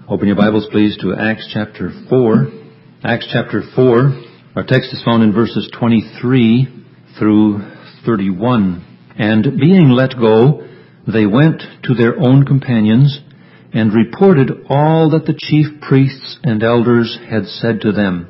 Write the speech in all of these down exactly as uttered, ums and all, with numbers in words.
Open your Bibles, please, to Acts chapter four. Acts chapter four. Our text is found in verses twenty-three through thirty-one. And being let go, they went to their own companions and reported all that the chief priests and elders had said to them.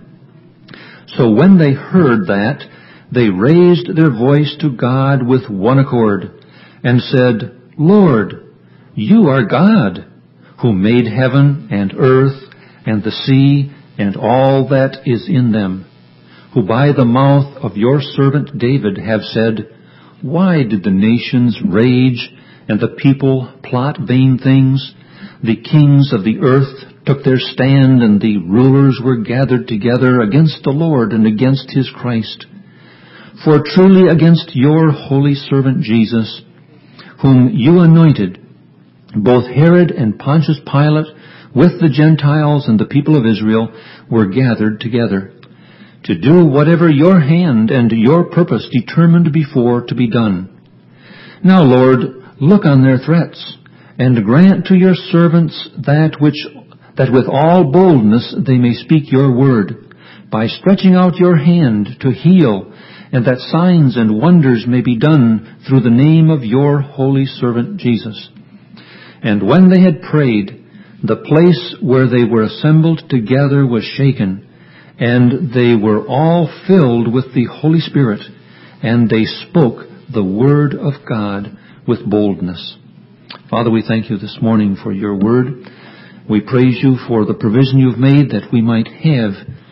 So when they heard that, they raised their voice to God with one accord and said, Lord, you are God, who made heaven and earth and the sea and all that is in them, who by the mouth of your servant David have said, Why did the nations rage and the people plot vain things? The kings of the earth took their stand, and the rulers were gathered together against the Lord and against his Christ. For truly against your holy servant Jesus, whom you anointed, both Herod and Pontius Pilate, with the Gentiles and the people of Israel, were gathered together, to do whatever your hand and your purpose determined before to be done. Now, Lord, look on their threats, and grant to your servants that which that with all boldness they may speak your word, by stretching out your hand to heal, and that signs and wonders may be done through the name of your holy servant Jesus. And when they had prayed, the place where they were assembled together was shaken, and they were all filled with the Holy Spirit, and they spoke the word of God with boldness. Father, we thank you this morning for your word. We praise you for the provision you've made that we might have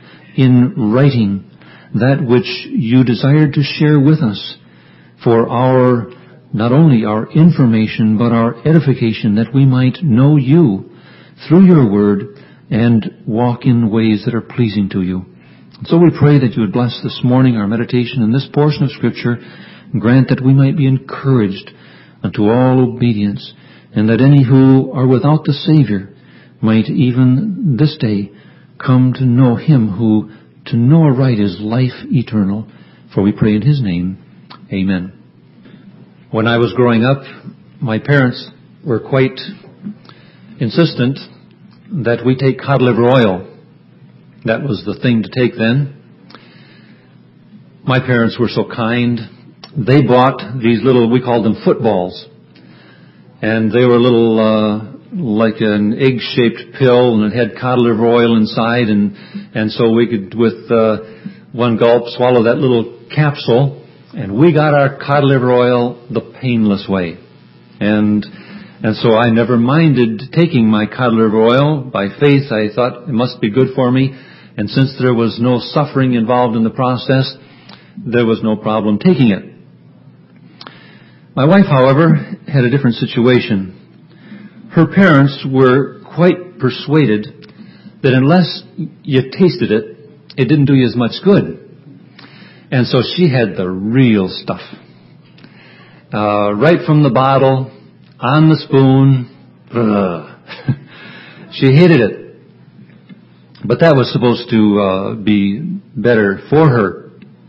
in writing that which you desired to share with us for our, not only our information, but our edification, that we might know you through your word and walk in ways that are pleasing to you. And so we pray that you would bless this morning our meditation in this portion of Scripture, and grant that we might be encouraged unto all obedience, and that any who are without the Savior might even this day come to know him who to know aright is life eternal. For we pray in his name. Amen. When I was growing up, my parents were quite insistent that we take cod liver oil. That was the thing to take then. My parents were so kind. They bought these little, we called them footballs. And they were little, uh, like an egg-shaped pill, and it had cod liver oil inside, and, and so we could, with uh, one gulp, swallow that little capsule, and we got our cod liver oil the painless way. And and so I never minded taking my cod liver oil. By faith, I thought it must be good for me, and since there was no suffering involved in the process, there was no problem taking it. My wife, however, had a different situation. Her parents were quite persuaded that unless you tasted it, it didn't do you as much good. And so she had the real stuff. Uh, right from the bottle, on the spoon. She hated it. But that was supposed to uh, be better for her.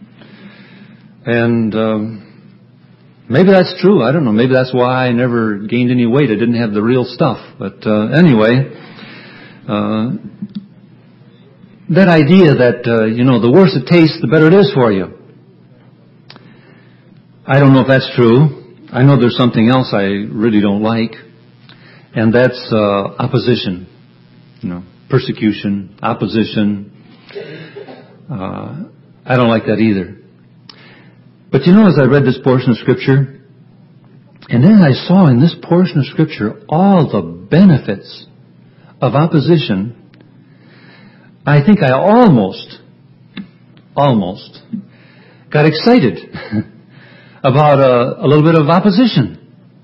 And um, maybe that's true. I don't know. Maybe that's why I never gained any weight. I didn't have the real stuff. But uh, anyway, uh, that idea that, uh, you know, the worse it tastes, the better it is for you. I don't know if that's true. I know there's something else I really don't like, and that's uh, opposition. You know, persecution, opposition. Uh, I don't like that either. But you know, as I read this portion of Scripture, and then I saw in this portion of Scripture all the benefits of opposition, I think I almost, almost got excited about a, a little bit of opposition.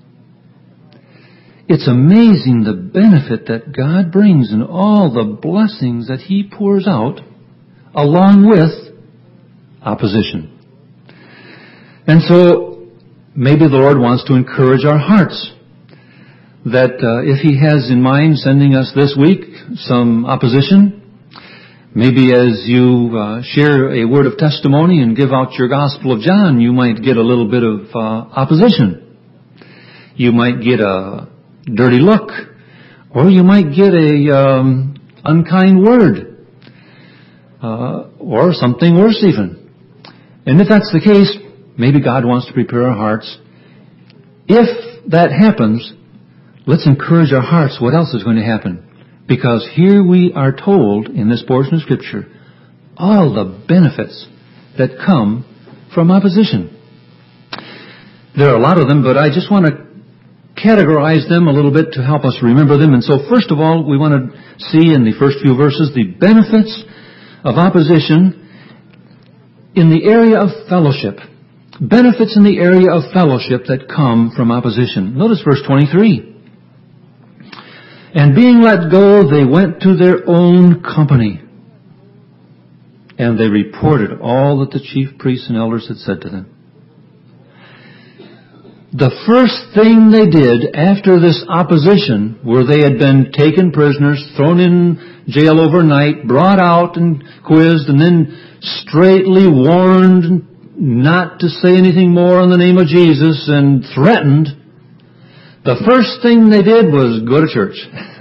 It's amazing the benefit that God brings and all the blessings that He pours out along with opposition. And so maybe the Lord wants to encourage our hearts that uh, if He has in mind sending us this week some opposition, maybe as you uh, share a word of testimony and give out your Gospel of John, you might get a little bit of uh, opposition. You might get a dirty look, Or you might get a um, unkind word. Uh, or something worse even. And if that's the case, maybe God wants to prepare our hearts. If that happens, let's encourage our hearts. What else is going to happen? Because here we are told in this portion of Scripture all the benefits that come from opposition. There are a lot of them, but I just want to categorize them a little bit to help us remember them. And so first of all, we want to see in the first few verses the benefits of opposition in the area of fellowship. Benefits in the area of fellowship that come from opposition. Notice verse twenty-three. And being let go, they went to their own company. And they reported all that the chief priests and elders had said to them. The first thing they did after this opposition, where they had been taken prisoners, thrown in jail overnight, brought out and quizzed, and then straightly warned not to say anything more in the name of Jesus and threatened, the first thing they did was go to church.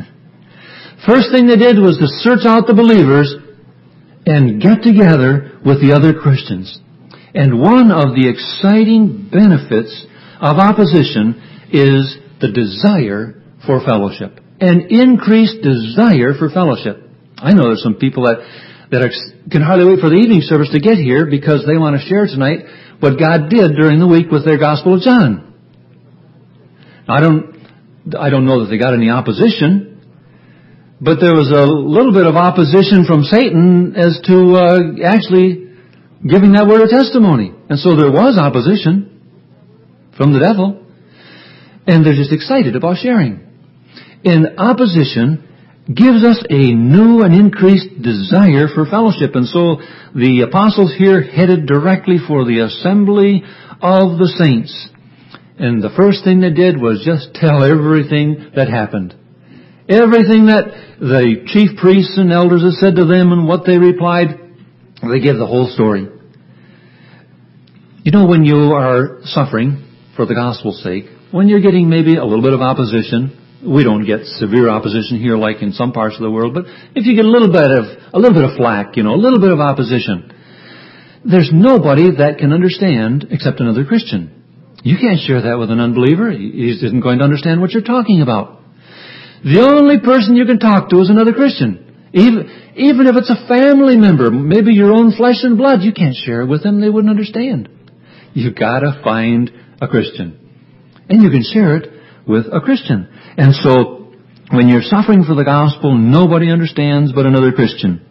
First thing they did was to search out the believers and get together with the other Christians. And one of the exciting benefits of opposition is the desire for fellowship. An increased desire for fellowship. I know there's some people that, that are, can hardly wait for the evening service to get here because they want to share tonight what God did during the week with their Gospel of John. I don't, I don't know that they got any opposition, but there was a little bit of opposition from Satan as to uh, actually giving that word of testimony. And so there was opposition from the devil, and they're just excited about sharing. And opposition gives us a new and increased desire for fellowship. And so the apostles here headed directly for the assembly of the saints. And the first thing they did was just tell everything that happened. Everything that the chief priests and elders had said to them and what they replied, they give the whole story. You know, when you are suffering for the gospel's sake, when you're getting maybe a little bit of opposition, we don't get severe opposition here like in some parts of the world, but if you get a little bit of a little bit of flack, you know, a little bit of opposition, there's nobody that can understand except another Christian. You can't share that with an unbeliever. He isn't going to understand what you're talking about. The only person you can talk to is another Christian. Even, even if it's a family member, maybe your own flesh and blood, you can't share it with them. They wouldn't understand. You've got to find a Christian. And you can share it with a Christian. And so, when you're suffering for the gospel, nobody understands but another Christian.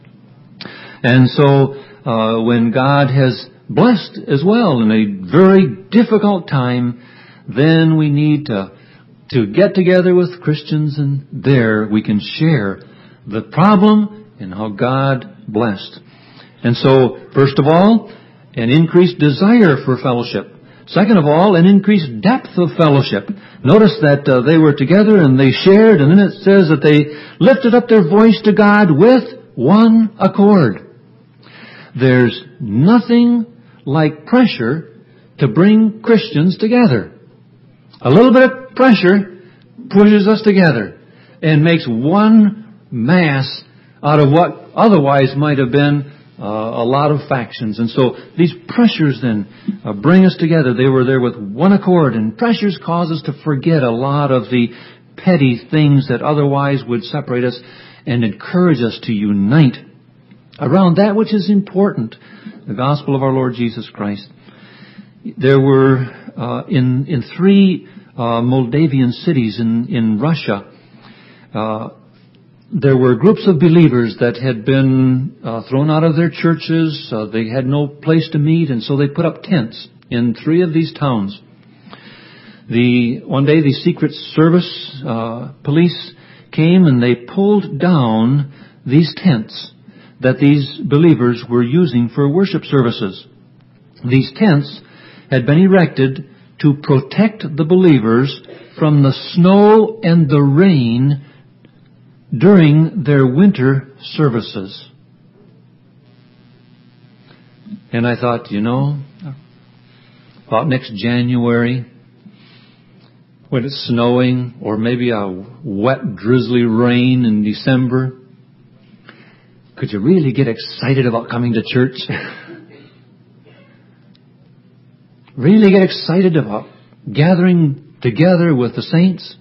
And so, uh, when God has blessed as well in a very difficult time, then we need to, to get together with Christians, and there we can share the problem and how God blessed. And so, first of all, an increased desire for fellowship. Second of all, an increased depth of fellowship. Notice that uh, they were together and they shared, and then it says that they lifted up their voice to God with one accord. There's nothing like pressure to bring Christians together. A little bit of pressure pushes us together and makes one mass out of what otherwise might have been Uh, a lot of factions. And so these pressures then uh, bring us together. They were there with one accord, and pressures cause us to forget a lot of the petty things that otherwise would separate us and encourage us to unite around that which is important, the gospel of our Lord Jesus Christ. There were uh, in in three uh, Moldavian cities in, in Russia, uh, there were groups of believers that had been uh, thrown out of their churches. Uh, they had no place to meet, and so they put up tents in three of these towns. The one day, the Secret Service uh, police came and they pulled down these tents that these believers were using for worship services. These tents had been erected to protect the believers from the snow and the rain during their winter services. And I thought, you know, about next January, when it's snowing, or maybe a wet, drizzly rain in December? Could you really get excited about coming to church? Really get excited about gathering together with the saints?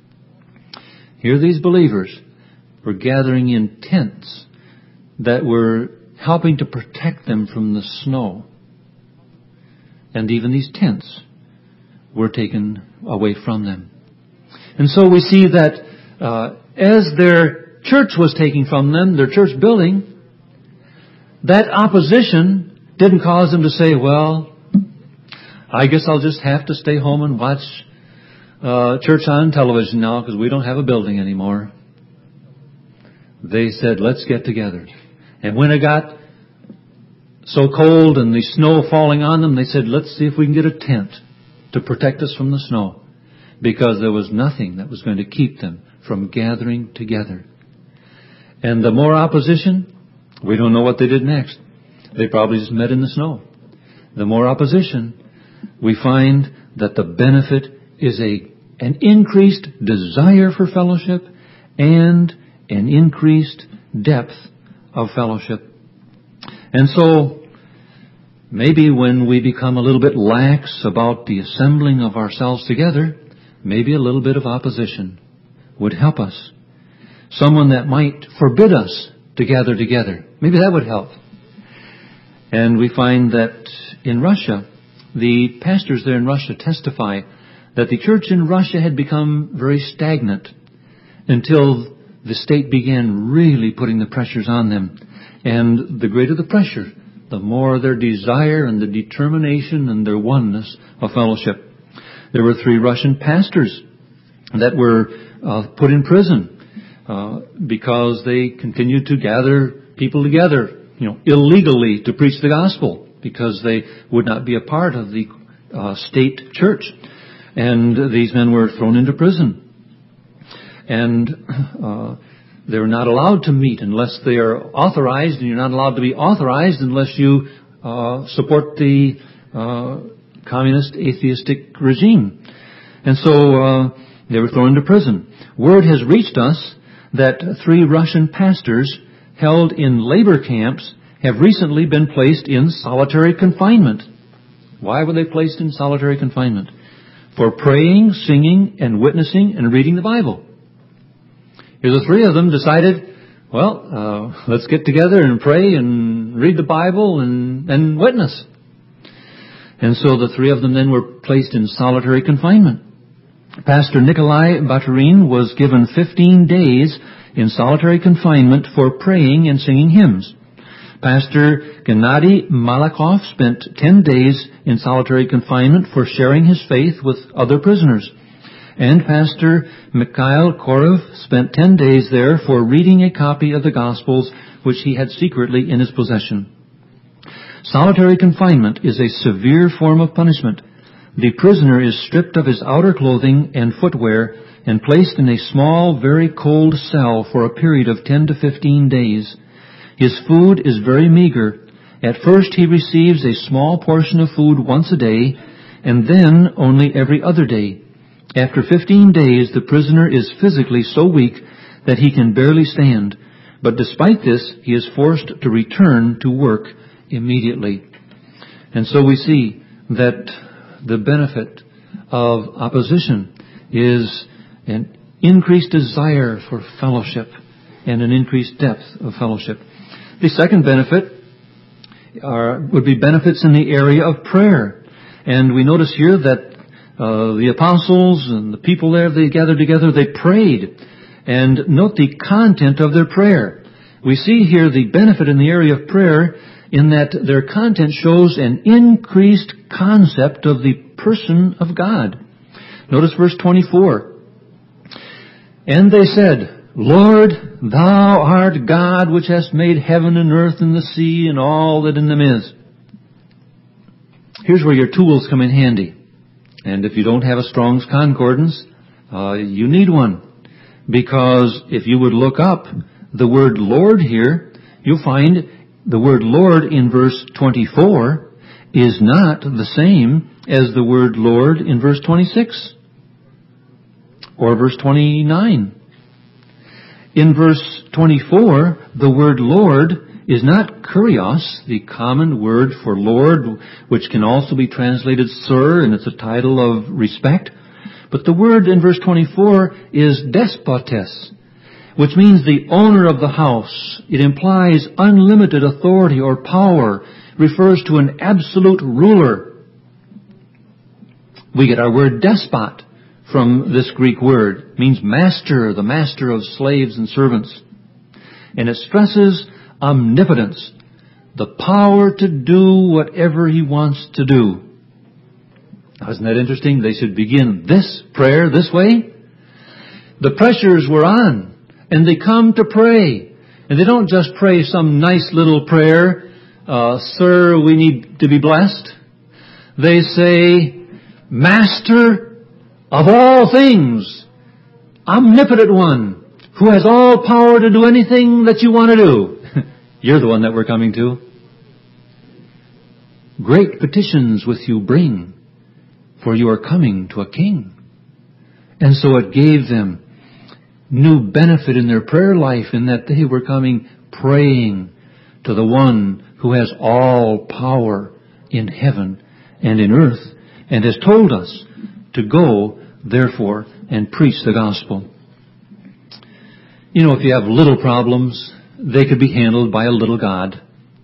Here these believers were gathering in tents that were helping to protect them from the snow. And even these tents were taken away from them. And so we see that uh, as their church was taken from them, their church building, that opposition didn't cause them to say, well, I guess I'll just have to stay home and watch uh, church on television now because we don't have a building anymore. They said, let's get together. And when it got so cold and the snow falling on them, they said, let's see if we can get a tent to protect us from the snow, because there was nothing that was going to keep them from gathering together. And the more opposition, we don't know what they did next. They probably just met in the snow. The more opposition, we find that the benefit is a an increased desire for fellowship and an increased depth of fellowship. And so, maybe when we become a little bit lax about the assembling of ourselves together, maybe a little bit of opposition would help us. Someone that might forbid us to gather together, maybe that would help. And we find that in Russia, the pastors there in Russia testify that the church in Russia had become very stagnant until the state began really putting the pressures on them. And the greater the pressure, the more their desire and the determination and their oneness of fellowship. There were three Russian pastors that were uh, put in prison uh, because they continued to gather people together, you know, illegally to preach the gospel, because they would not be a part of the uh, state church. And these men were thrown into prison. And uh, they're not allowed to meet unless they are authorized, and you're not allowed to be authorized unless you uh, support the uh, communist atheistic regime. And so uh, they were thrown into prison. Word has reached us that three Russian pastors held in labor camps have recently been placed in solitary confinement. Why were they placed in solitary confinement? For praying, singing, and witnessing and reading the Bible. Here the three of them decided, well, uh, let's get together and pray and read the Bible and, and witness. And so the three of them then were placed in solitary confinement. Pastor Nikolai Baturin was given fifteen days in solitary confinement for praying and singing hymns. Pastor Gennady Malakhov spent ten days in solitary confinement for sharing his faith with other prisoners. And Pastor Mikhail Korov spent ten days there for reading a copy of the Gospels which he had secretly in his possession. Solitary confinement is a severe form of punishment. The prisoner is stripped of his outer clothing and footwear and placed in a small, very cold cell for a period of ten to fifteen days. His food is very meager. At first he receives a small portion of food once a day, and then only every other day. After fifteen days, the prisoner is physically so weak that he can barely stand. But despite this, he is forced to return to work immediately. And so we see that the benefit of opposition is an increased desire for fellowship and an increased depth of fellowship. The second benefit are, would be benefits in the area of prayer. And we notice here that uh, the apostles and the people there, they gathered together, they prayed. And note the content of their prayer. We see here the benefit in the area of prayer in that their content shows an increased concept of the person of God. Notice verse twenty-four. And they said, Lord, Thou art God which hast made heaven and earth and the sea and all that in them is. Here's where your tools come in handy. And if you don't have a Strong's Concordance, uh, you need one. Because if you would look up the word Lord here, you'll find the word Lord in verse twenty-four is not the same as the word Lord in verse twenty-six. Or verse twenty-nine. In verse twenty-four, the word Lord is not kurios, the common word for Lord, which can also be translated Sir, and it's a title of respect. But the word in verse twenty-four is despotes, which means the owner of the house. It implies unlimited authority or power, refers to an absolute ruler. We get our word despot from this Greek word. It means master, the master of slaves and servants. And it stresses omnipotence, the power to do whatever he wants to do. Now, isn't that interesting? They should begin this prayer this way. The pressures were on, and they come to pray. And they don't just pray some nice little prayer, uh, Sir, we need to be blessed. They say, Master of all things, omnipotent one, who has all power to do anything that you want to do. You're the one that we're coming to. Great petitions with you bring, for you are coming to a king. And so it gave them new benefit in their prayer life in that they were coming praying to the one who has all power in heaven and in earth, and has told us to go, therefore, and preach the gospel. You know, if you have little problems, they could be handled by a little God.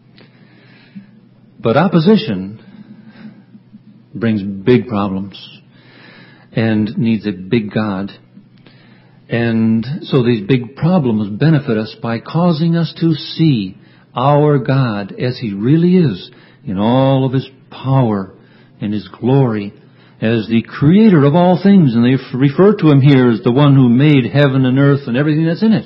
But opposition brings big problems and needs a big God. And so these big problems benefit us by causing us to see our God as He really is in all of His power and His glory as the creator of all things. And they refer to Him here as the one who made heaven and earth and everything that's in it.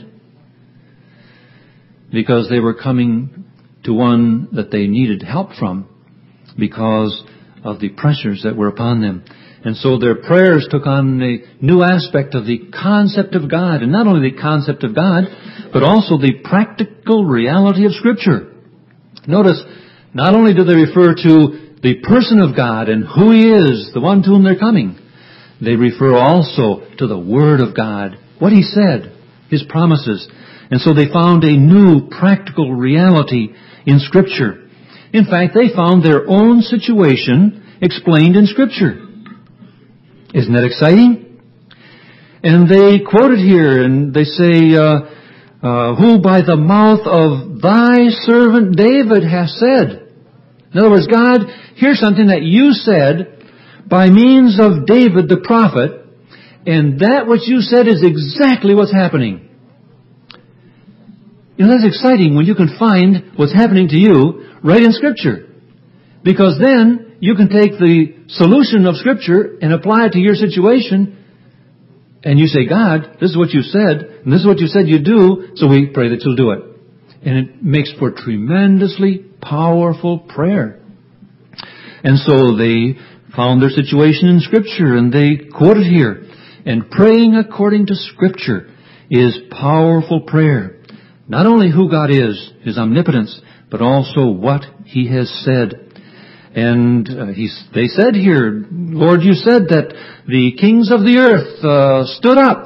Because they were coming to one that they needed help from because of the pressures that were upon them. And so their prayers took on a new aspect of the concept of God. And not only the concept of God, but also the practical reality of Scripture. Notice, not only do they refer to the person of God and who He is, the one to whom they're coming, they refer also to the Word of God, what He said, His promises. And so they found a new practical reality in Scripture. In fact, they found their own situation explained in Scripture. Isn't that exciting? And they quote it here, and they say, uh, uh, who by the mouth of thy servant David hath said. In other words, God, here's something that you said by means of David the prophet, and that which you said is exactly what's happening. You know, that's exciting when you can find what's happening to you right in Scripture. Because then you can take the solution of Scripture and apply it to your situation, and you say, God, this is what you said, and this is what you said you'd do, so we pray that you'll do it. And it makes for tremendously powerful prayer. And so they found their situation in Scripture, and they quote it here. And praying according to Scripture is powerful prayer. Not only who God is, His omnipotence, but also what He has said. And uh, he, they said here, Lord, you said that the kings of the earth uh, stood up.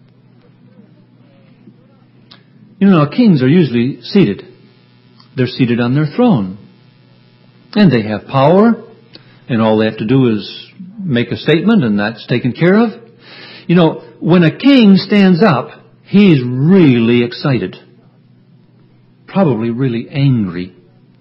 You know, kings are usually seated. They're seated on their throne. And they have power. And all they have to do is make a statement, and that's taken care of. You know, when a king stands up, he's really excited. Probably really angry.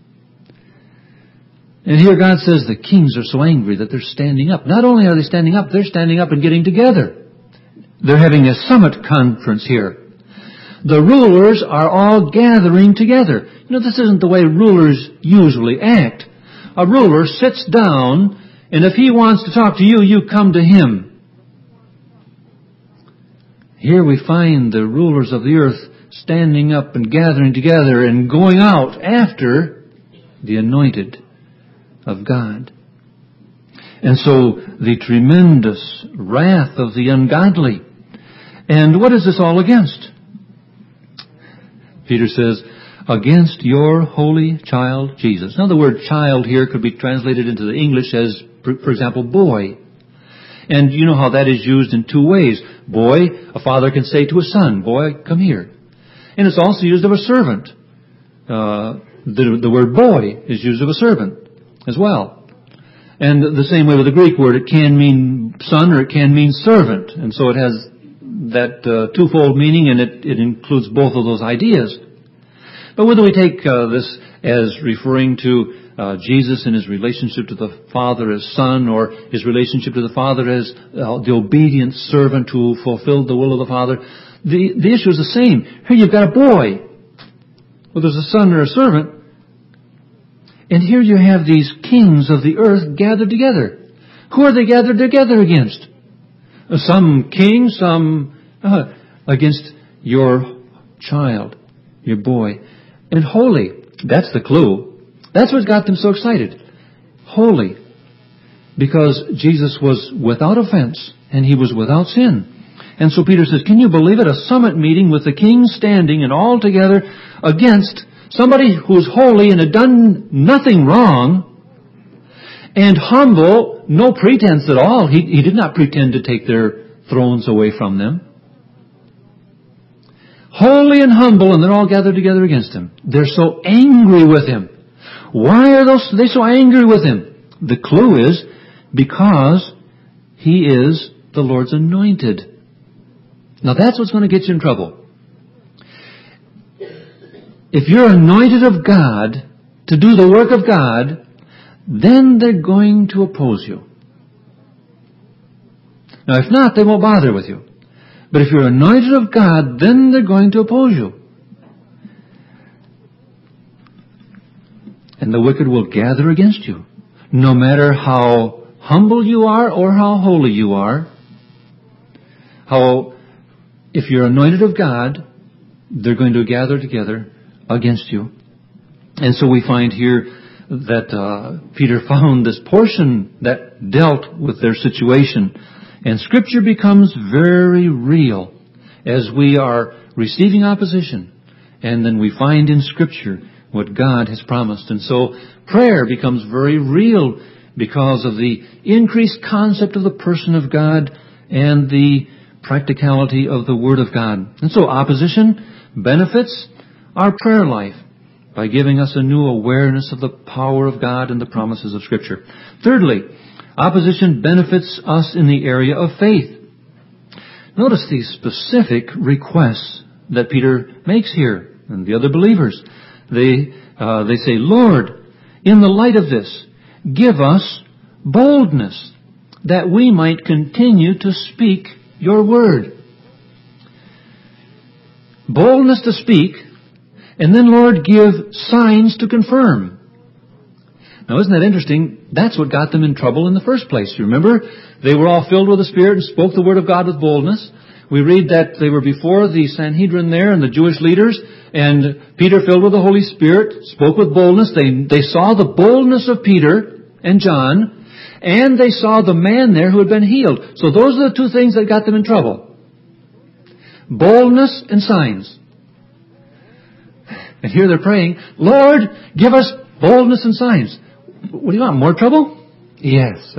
And here God says the kings are so angry that they're standing up. Not only are they standing up, they're standing up and getting together. They're having a summit conference here. The rulers are all gathering together. You know, this isn't the way rulers usually act. A ruler sits down, and if he wants to talk to you, you come to him. Here we find the rulers of the earth standing up and gathering together and going out after the anointed of God. And so the tremendous wrath of the ungodly. And what is this all against? Peter says, against your holy child Jesus. Now the word child here could be translated into the English as, for example, boy. And you know how that is used in two ways. Boy, a father can say to a son, boy, come here. And it's also used of a servant. Uh, the, the word boy is used of a servant as well. And the same way with the Greek word, it can mean son or it can mean servant. And so it has that uh, twofold meaning, and it, it includes both of those ideas. But whether we take uh, this as referring to uh, Jesus and his relationship to the Father as Son, or his relationship to the Father as uh, the obedient servant who fulfilled the will of the Father, the, the issue is the same. Here you've got a boy, whether it's a son or a servant, and here you have these kings of the earth gathered together. Who are they gathered together against? Some king, some uh, against your child, your boy. And holy, that's the clue. That's what got them so excited. Holy. Because Jesus was without offense and he was without sin. And so Peter says, can you believe it? A summit meeting with the kings standing and all together against somebody who's holy and had done nothing wrong, and humble, no pretense at all. He, he did not pretend to take their thrones away from them. Holy and humble, and they're all gathered together against him. They're so angry with him. Why are those, they so angry with him? The clue is because he is the Lord's anointed. Now that's what's going to get you in trouble. If you're anointed of God to do the work of God, then they're going to oppose you. Now if not, they won't bother with you. But if you're anointed of God, then they're going to oppose you. And the wicked will gather against you. No matter how humble you are or how holy you are. How, if you're anointed of God, they're going to gather together against you. And so we find here that uh, Peter found this portion that dealt with their situation. And Scripture becomes very real as we are receiving opposition. And then we find in Scripture what God has promised. And so prayer becomes very real because of the increased concept of the person of God and the practicality of the Word of God. And so opposition benefits our prayer life by giving us a new awareness of the power of God and the promises of Scripture. Thirdly, opposition benefits us in the area of faith. Notice these specific requests that Peter makes here and the other believers. They, uh, they say, Lord, in the light of this, give us boldness that we might continue to speak your word. Boldness to speak, and then, Lord, give signs to confirm. Now, isn't that interesting? That's what got them in trouble in the first place. You remember? They were all filled with the Spirit and spoke the word of God with boldness. We read that they were before the Sanhedrin there and the Jewish leaders, and Peter, filled with the Holy Spirit, spoke with boldness. They, they saw the boldness of Peter and John, and they saw the man there who had been healed. So those are the two things that got them in trouble. Boldness and signs. And here they're praying, Lord, give us boldness and signs. What do you want, more trouble? Yes.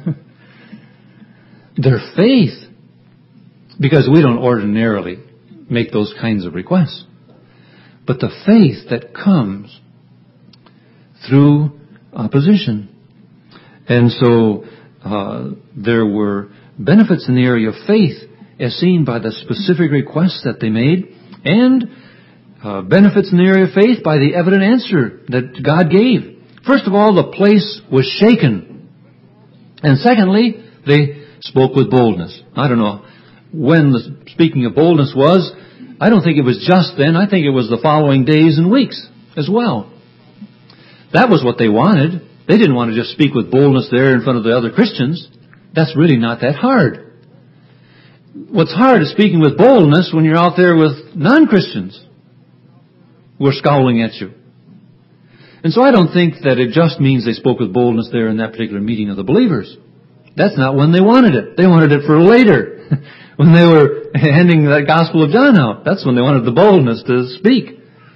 Their faith. Because we don't ordinarily make those kinds of requests. But the faith that comes through opposition. And so uh, there were benefits in the area of faith as seen by the specific requests that they made, and uh, benefits in the area of faith by the evident answer that God gave. First of all, the place was shaken. And secondly, they spoke with boldness. I don't know when the speaking of boldness was. I don't think it was just then. I think it was the following days and weeks as well. That was what they wanted. They didn't want to just speak with boldness there in front of the other Christians. That's really not that hard. What's hard is speaking with boldness when you're out there with non-Christians who are scowling at you. And so I don't think that it just means they spoke with boldness there in that particular meeting of the believers. That's not when they wanted it. They wanted it for later. When they were handing that Gospel of John out. That's when they wanted the boldness to speak.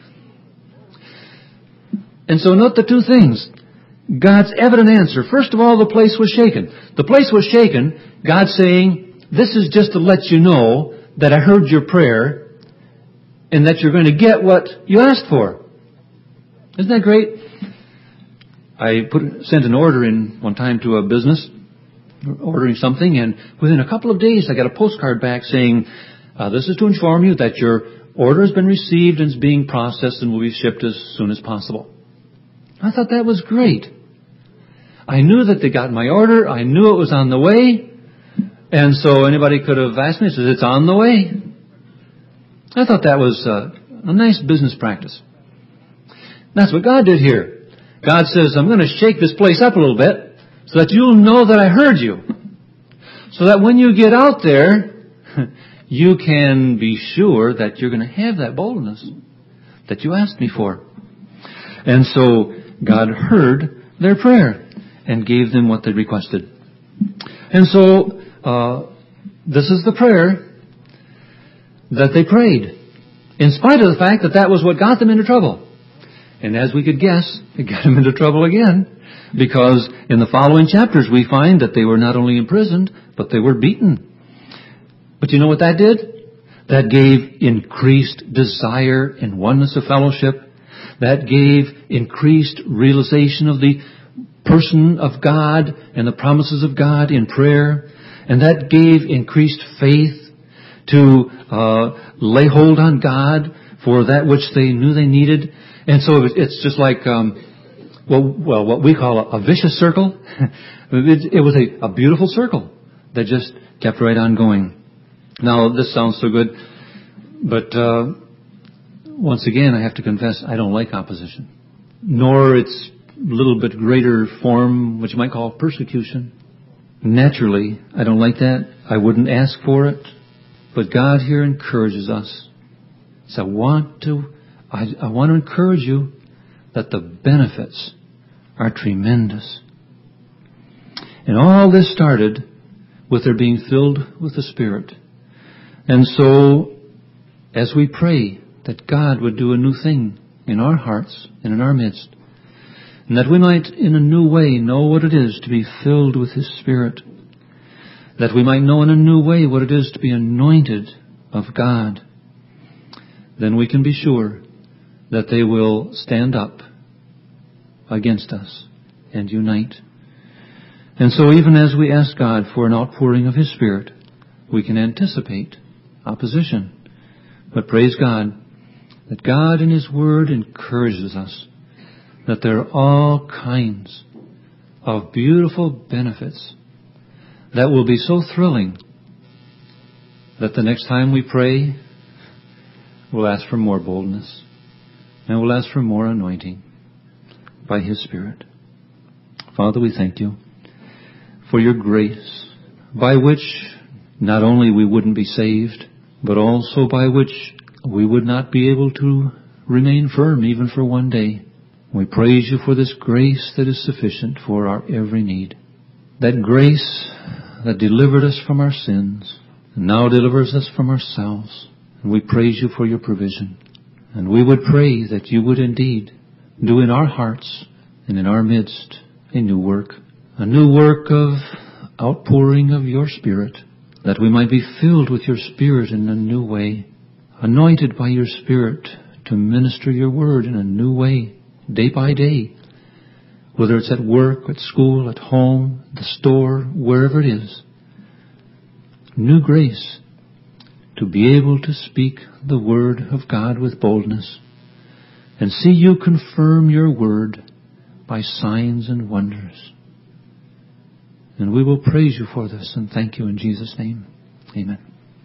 And so note the two things. God's evident answer. First of all, the place was shaken. The place was shaken. God saying, this is just to let you know that I heard your prayer and that you're going to get what you asked for. Isn't that great? I put sent an order in one time to a business, ordering something, and within a couple of days I got a postcard back saying, uh, this is to inform you that your order has been received and is being processed and will be shipped as soon as possible. I thought that was great. I knew that they got my order. I knew it was on the way. And so anybody could have asked me, says, it's on the way. I thought that was uh, a nice business practice. That's what God did here. God says, I'm going to shake this place up a little bit so that you'll know that I heard you. So that when you get out there, you can be sure that you're going to have that boldness that you asked me for. And so God heard their prayer and gave them what they requested. And so uh, this is the prayer that they prayed, in spite of the fact that that was what got them into trouble. And as we could guess, it got them into trouble again, because in the following chapters we find that they were not only imprisoned, but they were beaten. But you know what that did? That gave increased desire and oneness of fellowship. That gave increased realization of the person of God and the promises of God in prayer. And that gave increased faith to uh, lay hold on God for that which they knew they needed. And so it's just like, um, well, well, what we call a, a vicious circle. it, it was a, a beautiful circle that just kept right on going. Now, this sounds so good, but uh, once again, I have to confess, I don't like opposition, nor its little bit greater form, which you might call persecution. Naturally, I don't like that. I wouldn't ask for it. But God here encourages us. So I want to, I, I want to encourage you that the benefits are tremendous. And all this started with their being filled with the Spirit. And so, as we pray that God would do a new thing in our hearts and in our midst, and that we might in a new way know what it is to be filled with His Spirit, that we might know in a new way what it is to be anointed of God, then we can be sure that they will stand up against us and unite. And so even as we ask God for an outpouring of His Spirit, we can anticipate opposition. But praise God that God in His Word encourages us that there are all kinds of beautiful benefits that will be so thrilling that the next time we pray, we'll ask for more boldness and we'll ask for more anointing by His Spirit. Father, we thank You for Your grace, by which not only we wouldn't be saved, but also by which we would not be able to remain firm even for one day. We praise You for this grace that is sufficient for our every need. That grace that delivered us from our sins and now delivers us from ourselves. And we praise You for Your provision. And we would pray that You would indeed do in our hearts and in our midst a new work, a new work of outpouring of Your Spirit, that we might be filled with Your Spirit in a new way, anointed by Your Spirit to minister Your word in a new way, day by day, whether it's at work, at school, at home, the store, wherever it is. New grace to be able to speak the word of God with boldness and see You confirm Your word by signs and wonders. And we will praise You for this and thank You in Jesus' name. Amen.